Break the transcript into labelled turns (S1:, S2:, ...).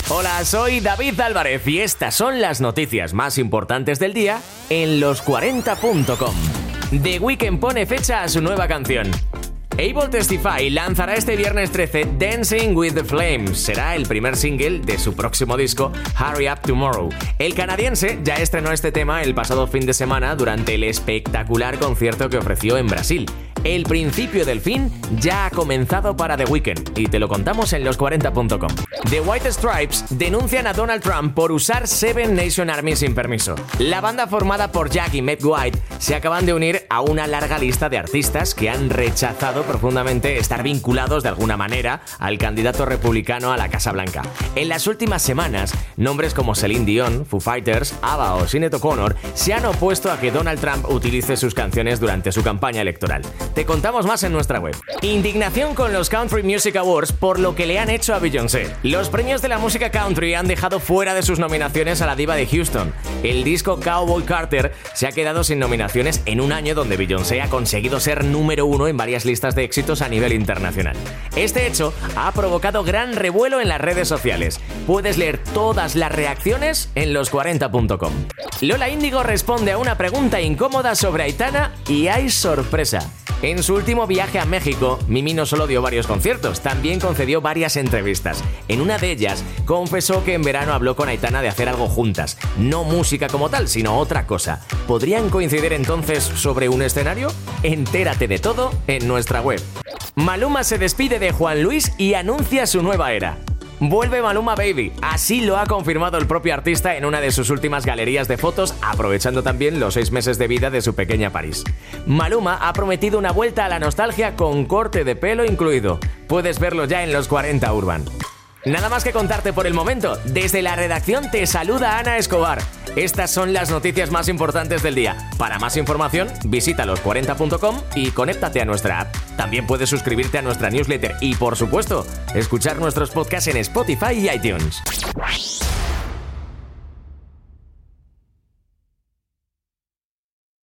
S1: Hola, soy David Álvarez y estas son las noticias más importantes del día en los40.com. The Weeknd pone fecha a su nueva canción. Able Testify lanzará este viernes 13 Dancing with the Flames. Será el primer single de su próximo disco, Hurry Up Tomorrow. El canadiense ya estrenó este tema el pasado fin de semana durante el espectacular concierto que ofreció en Brasil. El principio del fin ya ha comenzado para The Weeknd y te lo contamos en los40.com. The White Stripes denuncian a Donald Trump por usar Seven Nation Army sin permiso. La banda formada por Jack y Meg White se acaban de unir a una larga lista de artistas que han rechazado profundamente estar vinculados de alguna manera al candidato republicano a la Casa Blanca. En las últimas semanas, nombres como Celine Dion, Foo Fighters, ABBA o Sinéad O'Connor se han opuesto a que Donald Trump utilice sus canciones durante su campaña electoral. Te contamos más en nuestra web. Indignación con los Country Music Awards por lo que le han hecho a Beyoncé. Los premios de la música country han dejado fuera de sus nominaciones a la diva de Houston. El disco Cowboy Carter se ha quedado sin nominaciones en un año donde Beyoncé ha conseguido ser número 1 en varias listas de éxitos a nivel internacional. Este hecho ha provocado gran revuelo en las redes sociales. Puedes leer todas las reacciones en los40.com. Lola Índigo responde a una pregunta incómoda sobre Aitana y hay sorpresa. En su último viaje a México, Mimi no solo dio varios conciertos, también concedió varias entrevistas. En una de ellas, confesó que en verano habló con Aitana de hacer algo juntas. No música como tal, sino otra cosa. ¿Podrían coincidir entonces sobre un escenario? Entérate de todo en nuestra web. Maluma se despide de Juan Luis y anuncia su nueva era. Vuelve Maluma Baby, así lo ha confirmado el propio artista en una de sus últimas galerías de fotos, aprovechando también los 6 meses de vida de su pequeña París. Maluma ha prometido una vuelta a la nostalgia con corte de pelo incluido. Puedes verlo ya en los 40 Urban. Nada más que contarte por el momento. Desde la redacción te saluda Ana Escobar. Estas son las noticias más importantes del día. Para más información, visita los40.com y conéctate a nuestra app. También puedes suscribirte a nuestra newsletter y, por supuesto, escuchar nuestros podcasts en Spotify y iTunes.